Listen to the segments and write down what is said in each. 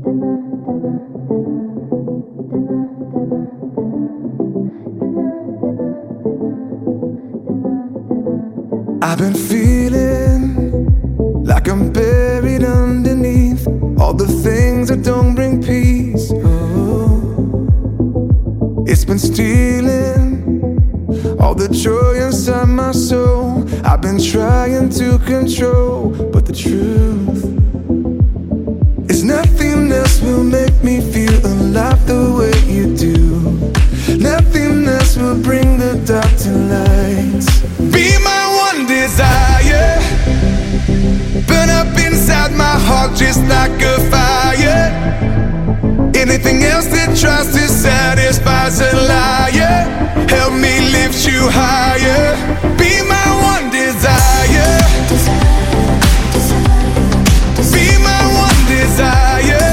I've been feeling like I'm buried underneath all the things that don't bring peace. Oh, it's been stealing all the joy inside my soul. I've been trying to control, but the truth is nothing else will make me feel alive the way you do. Nothing else will bring the dark to light. Be my one desire, burn up inside my heart just like a fire. Anything else that tries to satisfy's a liar. Help me lift you higher. Be my one desire. Be my one desire.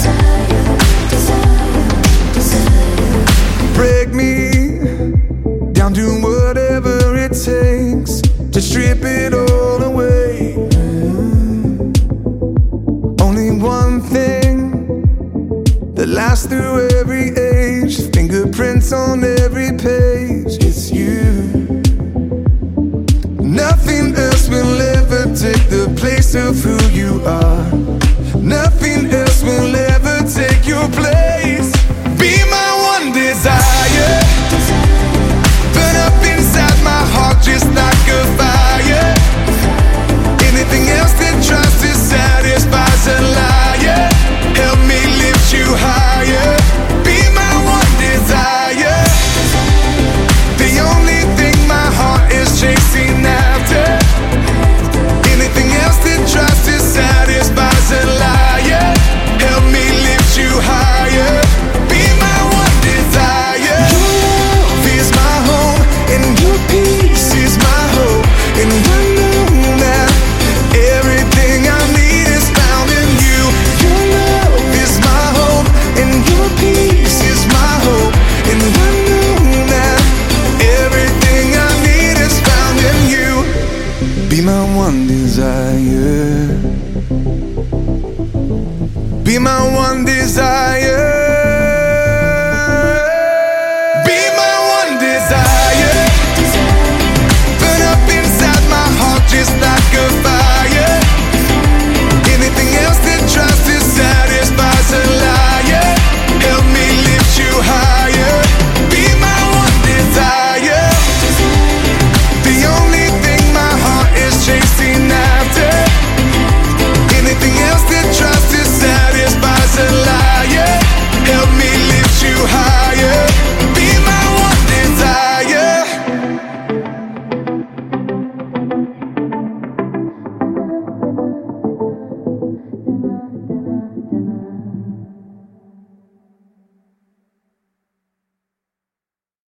Break me down to whatever it takes to strip it all away. Only one thing that lasts through every age, fingerprints on every page, it's you. Nothing else will ever take the place of who you are. Nothing else will ever take your place. Be my one desire, burn up inside my heart just like a fire. Anything else that tries to satisfy's a liar. Help me lift you higher. Be my one desire, the only thing my heart is chasing after. Anything else that tries to satisfy's a liar. Help me lift you higher. Be my one desire. Your love is my home, and your peace is my hope. And I know that everything I need is found in you. Your love is my home, and your peace is my hope. And I know that everything I need is found in you. Be my one desire. Be my one desire.